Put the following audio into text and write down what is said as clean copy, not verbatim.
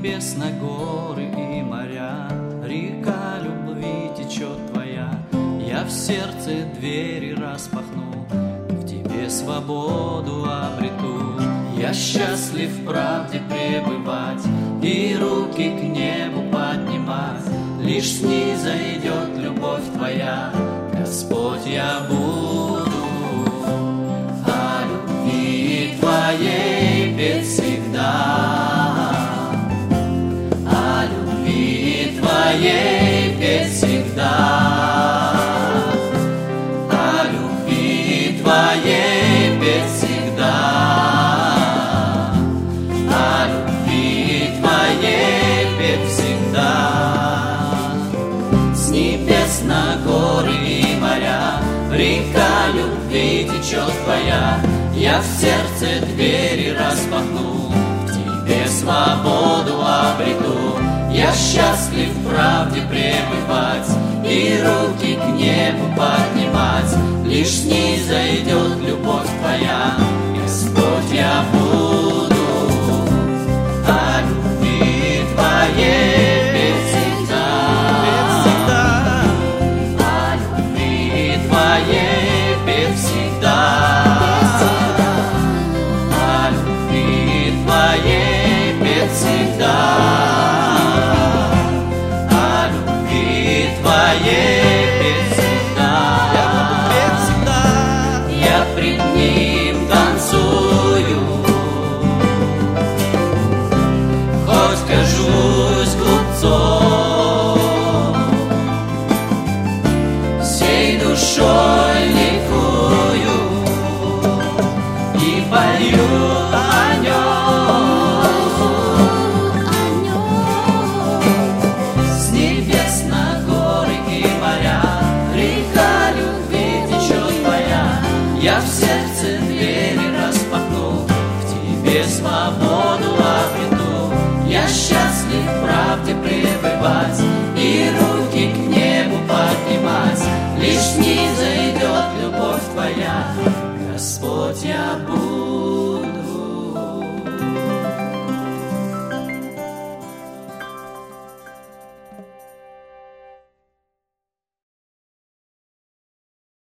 небес на горы и моря, река любви течет твоя. Я в сердце двери распахну, в тебе свободу обрету. Я счастлив в правде пребывать и руки к небу поднимать. Лишь снизойдет любовь твоя, Господь, я буду о любви твоей петь всегда, о любви твоей петь всегда, о любви твоей петь всегда, о любви твоей петь всегда. С небес на горы и моря, река любви течет твоя. Я в сердце двери распахну, в тебе свободу обрету. Я счастлив в правде пребывать и руки к небу поднимать. Лишь снизойдет любовь твоя, Господь, я буду о любви твоей петь всегда, о любви твоей петь всегда, о любви твоей петь всегда, о любви твоей петь всегда. Я пред ним танцую, хоть кажусь глупцом, всей душой ликую и пою о нем. С небес на горы и моря, река любви течет твоя. Я в сердце двери распахну, в тебе свободу обрету. Я счастлив в правде пребывать и руки к небу поднимать. Лишь снизойдет любовь твоя, Господь, я буду